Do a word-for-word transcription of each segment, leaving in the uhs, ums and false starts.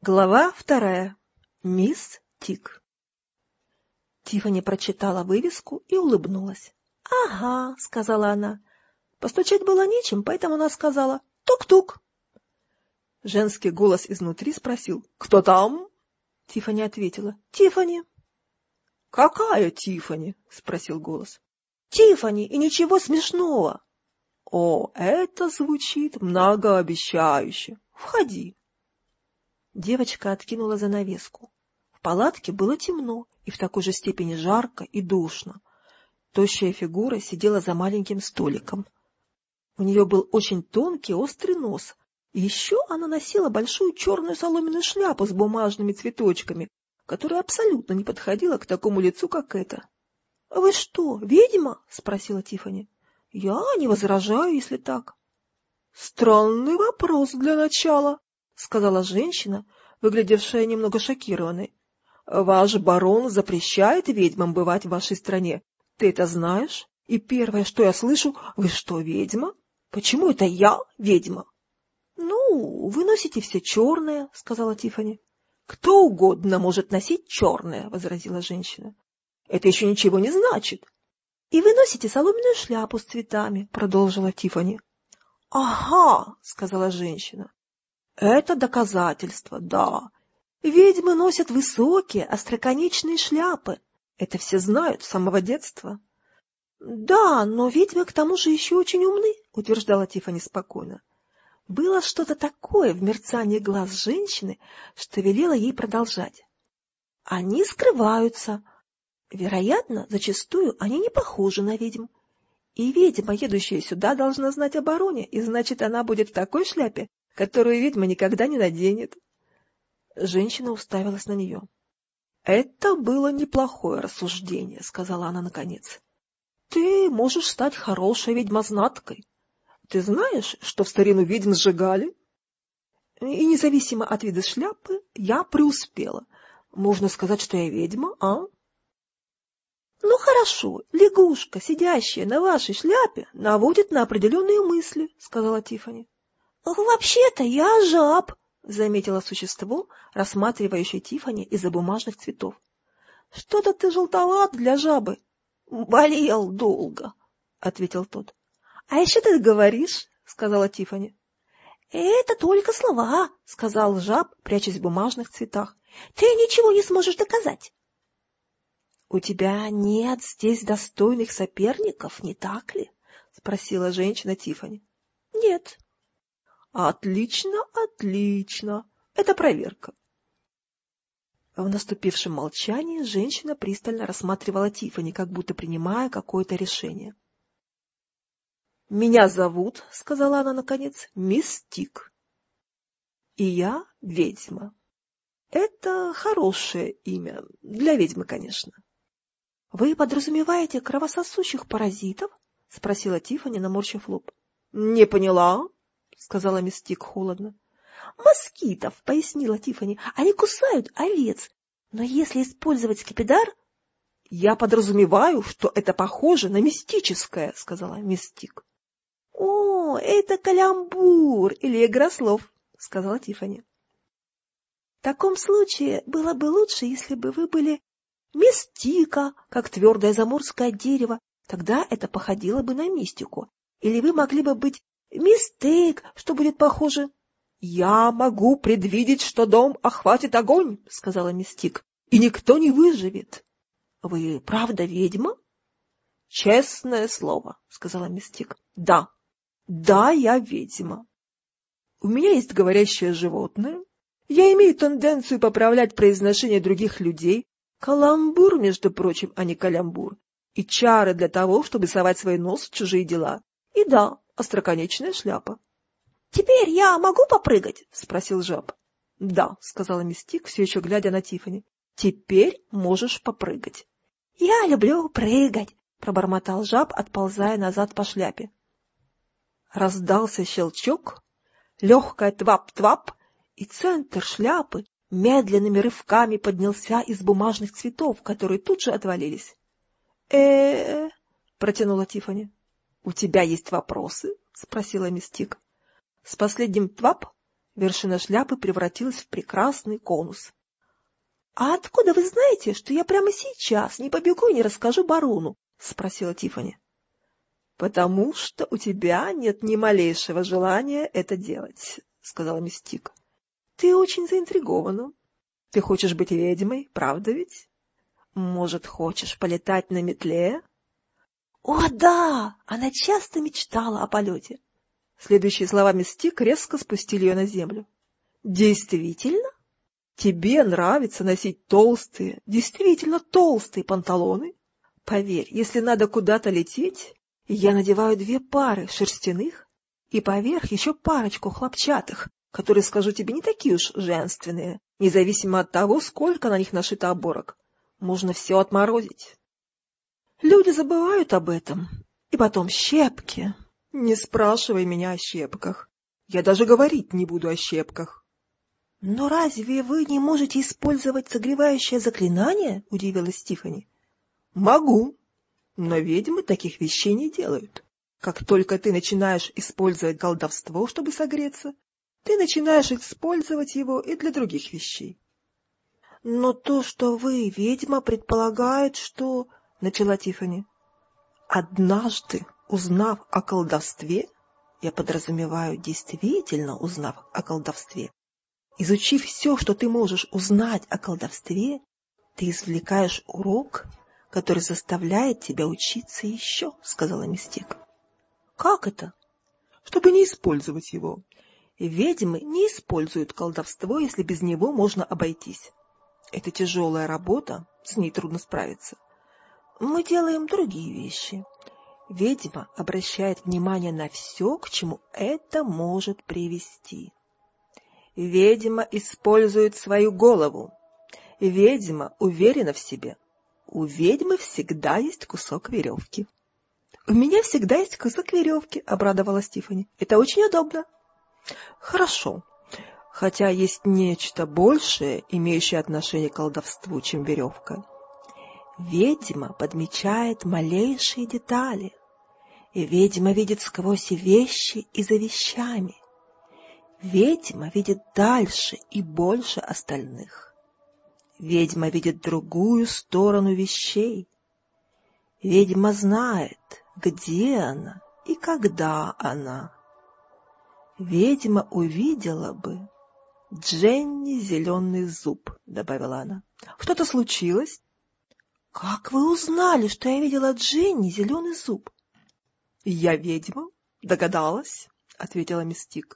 Глава вторая. Мисс Тик. Тиффани прочитала вывеску и улыбнулась. — Ага, — сказала она. Постучать было нечем, поэтому она сказала «тук-тук». Женский голос изнутри спросил «Кто там?» Тиффани ответила «Тиффани». — Какая Тиффани? — спросил голос. — Тиффани, и ничего смешного. — О, это звучит многообещающе. Входи. Девочка откинула занавеску. В палатке было темно и в такой же степени жарко и душно. Тощая фигура сидела за маленьким столиком. У нее был очень тонкий острый нос, и еще она носила большую черную соломенную шляпу с бумажными цветочками, которая абсолютно не подходила к такому лицу, как это. — Вы что, ведьма? — спросила Тиффани. — Я не возражаю, если так. — Странный вопрос для начала, — сказала женщина, выглядевшая немного шокированной. — Ваш барон запрещает ведьмам бывать в вашей стране. Ты это знаешь? И первое, что я слышу, вы что, ведьма? Почему это я ведьма? — Ну, вы носите все черное, — сказала Тиффани. — Кто угодно может носить черное, — возразила женщина. — Это еще ничего не значит. — И вы носите соломенную шляпу с цветами, — продолжила Тиффани. — Ага, — сказала женщина. — Это доказательство, да. Ведьмы носят высокие, остроконечные шляпы. Это все знают с самого детства. — Да, но ведьмы к тому же еще очень умны, — утверждала Тиффани спокойно. Было что-то такое в мерцании глаз женщины, что велело ей продолжать. Они скрываются. Вероятно, зачастую они не похожи на ведьм. И ведьма, едущая сюда, должна знать о бароне, и значит, она будет в такой шляпе, которую ведьма никогда не наденет. Женщина уставилась на нее. — Это было неплохое рассуждение, — сказала она наконец. — Ты можешь стать хорошей ведьмознаткой. Ты знаешь, что в старину ведьм сжигали? И независимо от вида шляпы, я преуспела. Можно сказать, что я ведьма, а? — Ну, хорошо, лягушка, сидящая на вашей шляпе, наводит на определенные мысли, — сказала Тиффани. — Вообще-то я жаб, — заметило существо, рассматривающее Тиффани из-за бумажных цветов. — Что-то ты желтоват для жабы. — Болел долго, — ответил тот. — А еще ты говоришь, — сказала Тиффани. — Это только слова, — сказал жаб, прячась в бумажных цветах. — Ты ничего не сможешь доказать. — У тебя нет здесь достойных соперников, не так ли? — спросила женщина Тиффани. — Нет. — Отлично, отлично. Это проверка. В наступившем молчании женщина пристально рассматривала Тиффани, как будто принимая какое-то решение. — Меня зовут, — сказала она наконец, — мисс Тик. И я ведьма. Это хорошее имя, для ведьмы, конечно. — Вы подразумеваете кровососущих паразитов? — спросила Тиффани, наморщив лоб. — Не поняла, — сказала мисс Тик холодно. — Москитов, — пояснила Тиффани, — они кусают овец. Но если использовать скипидар... — Я подразумеваю, что это похоже на мистическое, — сказала мисс Тик. — О, это каламбур или игра слов, — сказала Тиффани. — В таком случае было бы лучше, если бы вы были мисс Тика, как твердое заморское дерево, тогда это походило бы на мистику. Или вы могли бы быть мисс Тейк, что будет похоже... — Я могу предвидеть, что дом охватит огонь, — сказала мисс Тик, — и никто не выживет. — Вы правда ведьма? — Честное слово, — сказала мисс Тик. — Да, да, я ведьма. У меня есть говорящее животное. Я имею тенденцию поправлять произношение других людей. Каламбур, между прочим, а не калямбур. И чары для того, чтобы совать свой нос в чужие дела. И да, остроконечная шляпа. — Теперь я могу попрыгать? — спросил жаб. — Да, — сказала мисс Тик, все еще глядя на Тиффани. — Теперь можешь попрыгать. — Я люблю прыгать, — пробормотал жаб, отползая назад по шляпе. Раздался щелчок, легкая твап-твап, и центр шляпы медленными рывками поднялся из бумажных цветов, которые тут же отвалились. э протянула Тиффани. — У тебя есть вопросы? — спросила мисс Тик. С последним твап Вершина шляпы превратилась в прекрасный конус. — А откуда вы знаете, что я прямо сейчас не побегу и не расскажу барону? — спросила Тиффани. — Потому что у тебя нет ни малейшего желания это делать, — сказала Мистик. — Ты очень заинтригована. Ты хочешь быть ведьмой, правда ведь? Может, хочешь полетать на метле? — О, да! Она часто мечтала о полете. Следующие слова Мистик резко спустили ее на землю. — Действительно? Тебе нравится носить толстые, действительно толстые панталоны? Поверь, если надо куда-то лететь, я надеваю две пары шерстяных и поверх еще парочку хлопчатых, которые, скажу тебе, не такие уж женственные, независимо от того, сколько на них нашито оборок. Можно все отморозить. Люди забывают об этом. И потом щепки. Не спрашивай меня о щепках. Я даже говорить не буду о щепках. — Но разве вы не можете использовать согревающее заклинание? — удивилась Тиффани. — Могу, но ведьмы таких вещей не делают. Как только ты начинаешь использовать колдовство, чтобы согреться, ты начинаешь использовать его и для других вещей. — Но то, что вы, ведьма, предполагает, что... — начала Тиффани. — Однажды, узнав о колдовстве, я подразумеваю, действительно узнав о колдовстве, изучив все, что ты можешь узнать о колдовстве, ты извлекаешь урок, который заставляет тебя учиться еще, — сказала Мистик. — Как это? — Чтобы не использовать его. Ведьмы не используют колдовство, если без него можно обойтись. Это тяжелая работа, с ней трудно справиться. Мы делаем другие вещи. Ведьма обращает внимание на все, к чему это может привести. Ведьма использует свою голову. Ведьма уверена в себе. У ведьмы всегда есть кусок веревки. — У меня всегда есть кусок веревки, — обрадовалась Тиффани. — Это очень удобно. — Хорошо. Хотя есть нечто большее, имеющее отношение к колдовству, чем веревка. Ведьма подмечает малейшие детали. И ведьма видит сквозь вещи и за вещами. Ведьма видит дальше и больше остальных. Ведьма видит другую сторону вещей. Ведьма знает, где она и когда она. Ведьма увидела бы Дженни зеленый зуб, — добавила она. — Что-то случилось? — Как вы узнали, что я видела Дженни зеленый зуб? — Я ведьма, догадалась, — ответила Мистик.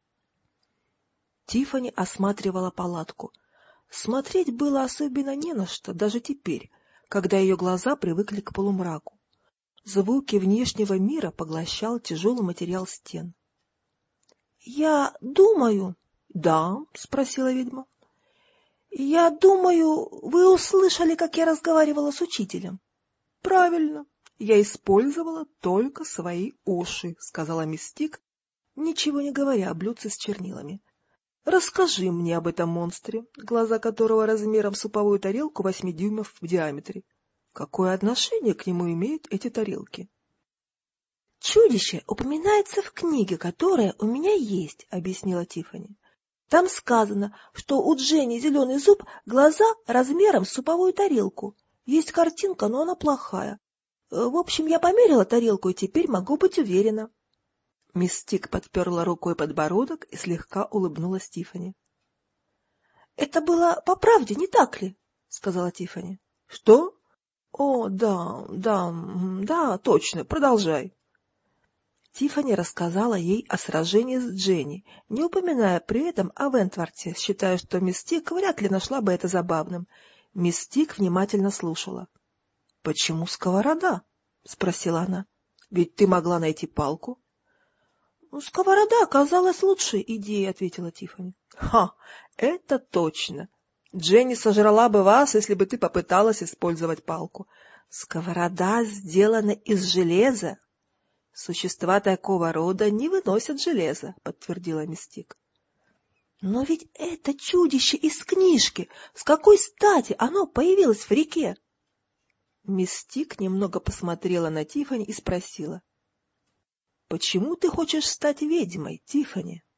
Тиффани осматривала палатку. Смотреть было особенно не на что, даже теперь, когда ее глаза привыкли к полумраку. Звуки внешнего мира поглощал тяжелый материал стен. — Я думаю... — Да, — спросила ведьма. — Я думаю, вы услышали, как я разговаривала с учителем. — Правильно, я использовала только свои уши, — сказала Мистик, ничего не говоря о блюдце с чернилами. — Расскажи мне об этом монстре, глаза которого размером с суповую тарелку восьми дюймов в диаметре. Какое отношение к нему имеют эти тарелки? — Чудище упоминается в книге, которая у меня есть, — объяснила Тиффани. Там сказано, что у Дженни зеленый зуб глаза размером с суповую тарелку. Есть картинка, но она плохая. В общем, я померила тарелку и теперь могу быть уверена. Мистик подперла рукой подбородок и слегка улыбнулась Тиффани. — Это было по правде, не так ли? — сказала Тиффани. — Что? — О, да, да, да, точно, продолжай. Тиффани рассказала ей о сражении с Дженни, не упоминая при этом о Вентворте, считая, что Мистик вряд ли нашла бы это забавным. Мистик внимательно слушала. — Почему сковорода? — спросила она. — Ведь ты могла найти палку. — Сковорода оказалась лучшей идеей, — ответила Тиффани. — Ха, это точно. Дженни сожрала бы вас, если бы ты попыталась использовать палку. Сковорода сделана из железа. Существа такого рода не выносят железа, — подтвердила Мистик. — Но ведь это чудище из книжки. С какой стати оно появилось в реке? Мистик немного посмотрела на Тиффани и спросила. — Почему ты хочешь стать ведьмой, Тиффани?